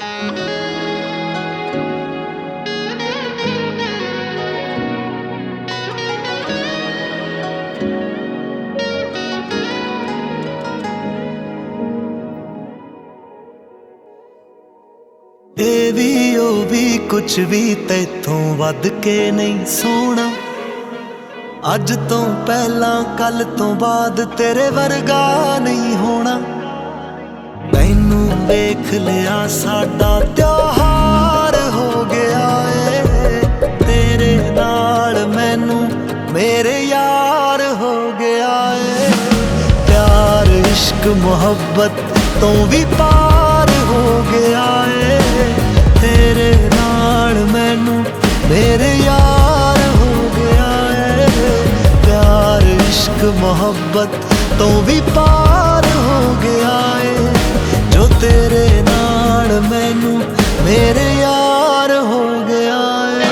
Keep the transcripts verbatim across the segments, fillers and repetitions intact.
ਇਹ ਵੀ ਉਹ ਵੀ ਕੁਛ ਵੀ ਤੈਥੋਂ ਵੱਧ ਕੇ ਨਹੀਂ ਸੋਹਣਾ। ਅੱਜ ਤੋਂ ਪਹਿਲਾਂ ਕੱਲ ਤੋਂ ਬਾਅਦ ਤੇਰੇ ਵਰਗਾ ਨਹੀਂ ਹੋਣਾ। ਤੈਨੂੰ ਵੇਖ ਲਿਆ ਸਾਡਾ ਤਿਉਹਾਰ ਹੋ ਗਿਆ ਏ, ਤੇਰੇ ਨਾਲ ਮੈਨੂੰ ਮੇਰੇ ਯਾਰ ਹੋ ਗਿਆ ਏ। ਪਿਆਰ ਇਸ਼ਕ ਮੁਹੱਬਤ ਤੋਂ ਵੀ ਪਾਰ ਹੋ ਗਿਆ ਏ, ਤੇਰੇ ਨਾਲ ਮੈਨੂੰ ਮੇਰੇ ਯਾਰ ਹੋ ਗਿਆ ਏ। ਪਿਆਰ ਇਸ਼ਕ ਮੁਹੱਬਤ ਤੋਂ ਵੀ ਪਾਰ ਹੋ ਗਿਆ ਏ, ਜੋ ਤੇਰੇ ਨਾਲ ਮੈਨੂੰ ਮੇਰੇ ਯਾਰ ਹੋ ਗਿਆ ਏ।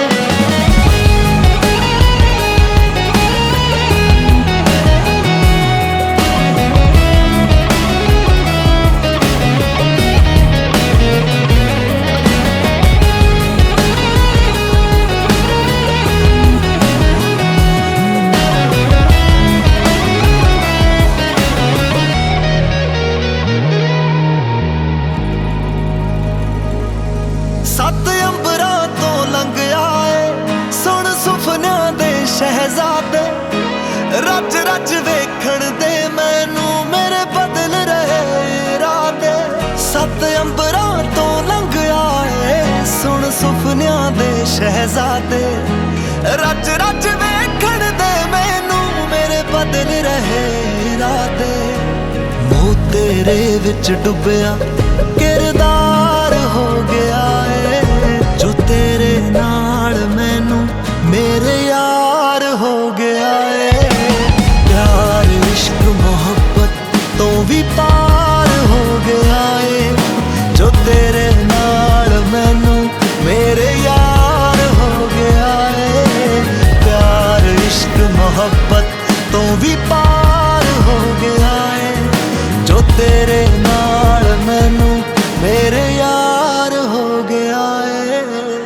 ਸੱਤ ਅੰਬਰਾਂ ਤੋਂ ਲੰਘ ਆਏ ਸੁਣ ਸੁਪਨਿਆਂ ਦੇ ਸ਼ਹਿਜ਼ਾਦੇ, ਰੱਜ ਰੱਜ ਵੇਖਣ ਦੇ ਮੈਨੂੰ ਮੇਰੇ ਬਦਲ ਰਹੇ ਇਰਾਦੇ। ਸੱਤ ਅੰਬਰਾਂ ਤੋਂ ਲੰਘ ਆਏ ਸੁਣ ਸੁਪਨਿਆਂ ਦੇ ਸ਼ਹਿਜ਼ਾਦੇ, ਰੱਜ ਰੱਜ ਵੇਖਣ ਦੇ ਮੈਨੂੰ ਮੇਰੇ ਬਦਲ ਰਹੇ ਇਰਾਦੇ। ਮੂੰਹ ਤੇਰੇ ਵਿੱਚ ਡੁੱਬਿਆ ਕਿਰਦਾਰ ਹੋ ਗਿਆ ਏ, ਜੋ ਤੇਰੇ ਨਾਲ ਮੈਨੂੰ ਮੇਰੇ ਯਾਰ ਹੋ ਗਿਆ ਏ। ਪਿਆਰ ਇਸ਼ਕ ਮੁਹੱਬਤ ਤੋਂ ਵੀ ਪਾਰ ਹੋ ਗਿਆ ਏ, ਜੋ ਤੇਰੇ ਨਾਲ ਮੈਨੂੰ ਮੇਰੇ ਯਾਰ ਹੋ ਗਿਆ ਏ। ਪਿਆਰ ਇਸ਼ਕ ਮੁਹੱਬਤ ਤੋਂ ਵੀ ਪਾਰ ਹੋ ਗਿਆ ਏ, ਜੋ ਤੇਰੇ ਨਾਲ ਮੈਨੂੰ ਮੇਰੇ ਯਾਰ ਹੋ ਗਿਆ ਏ।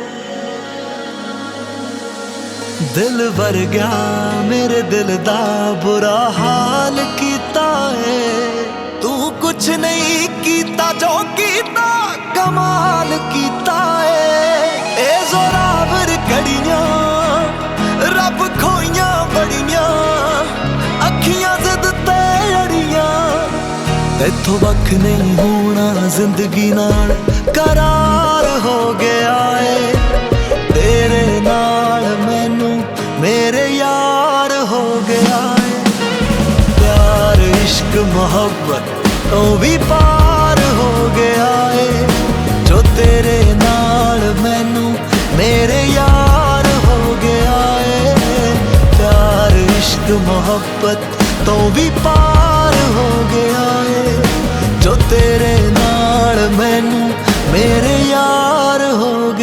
ਦਿਲ ਵਰ ਗਿਆ ਮੇਰੇ ਦਿਲ ਦਾ ਬੁਰਾ ਹਾਲ ਕੀਤਾ ਏ, ਤੂੰ ਕੁਛ ਨਹੀਂ ਕੀਤਾ ਜੋ ਕੀਤਾ ਕਮਾਲ ਕੀਤਾ ਏ। ਇਹ ਜ਼ੋਰਾਵਰ ਘੜੀਆਂ ਰੱਬ ਖੋਈਆਂ ਬੜੀਆਂ, ਅੱਖੀਆਂ ਜ਼ਿੱਦ ਤੇ ਅੜੀਆਂ। ਤੈਥੋਂ ਵੱਖ ਨਹੀਂ ਹੋਣਾ ਜ਼ਿੰਦਗੀ ਨਾਲ ਕਰਾਰ ਹੋ ਗਿਆ ਏ, ਤੇਰੇ ਨਾਲ ਮੈਨੂੰ ਮੇਰੇ ਯਾਰ ਹੋ ਗਿਆ ਏ। ਪਿਆਰ ਇਸ਼ਕ ਮੁਹੱਬਤ ਤੋਂ ਵੀ ਪਾਰ ਹੋ ਗਿਆ ਏ, ਜੋ ਤੇਰੇ ਨਾਲ ਮੈਨੂੰ ਮੇਰੇ ਯਾਰ ਹੋ ਗਿਆ ਏ। ਪਿਆਰ ਇਸ਼ਕ ਮੁਹੱਬਤ ਤੋਂ ਵੀ ਪਾਰ ਹੋ ਗਿਆ ਏ, ਜੋ ਤੇਰੇ ਨਾਲ ਮੈਨੂੰ ਮੇਰੇ ਯਾਰ ਹੋ ਗਿਆ।